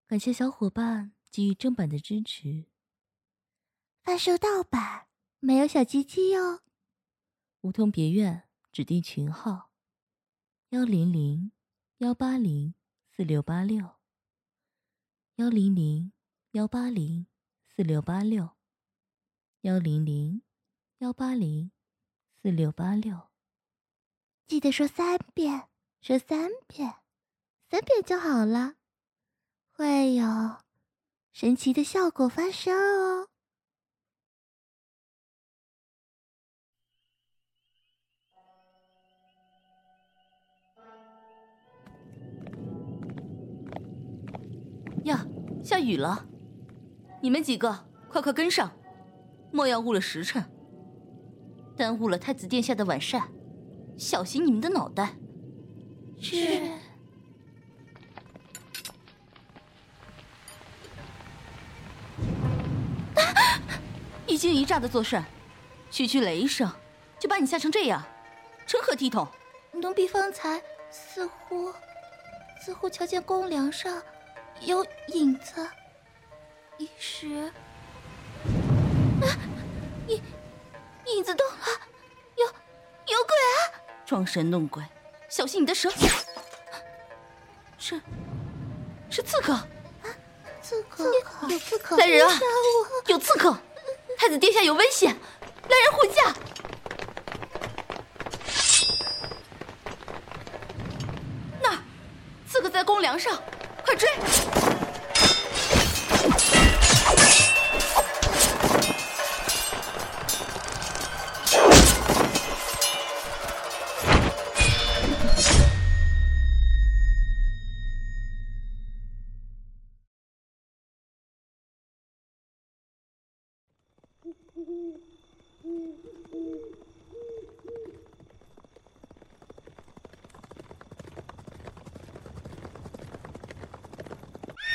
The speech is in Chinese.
感谢小伙伴给予正版的支持。 发售盗版，没有小鸡鸡哟。 梧桐别院指定群号10018046861001001804686 记得说3遍，说3遍，3遍就好了，会有神奇的效果发生哦。 呀，下雨了！你们几个快快跟上，莫要误了时辰，耽误了太子殿下的晚膳，小心你们的脑袋。 是。 一惊一乍的作甚，区区雷一声就把你吓成这样，成何体统？ 奴婢方才似乎瞧见公梁上有影子，一时影子动了，有鬼啊！ 装神弄鬼，小心你的舌！是刺客！ 刺客，有刺客！ 来人啊！有刺客！太子殿下有危险！来人护驾！那儿，刺客在公梁上，快追！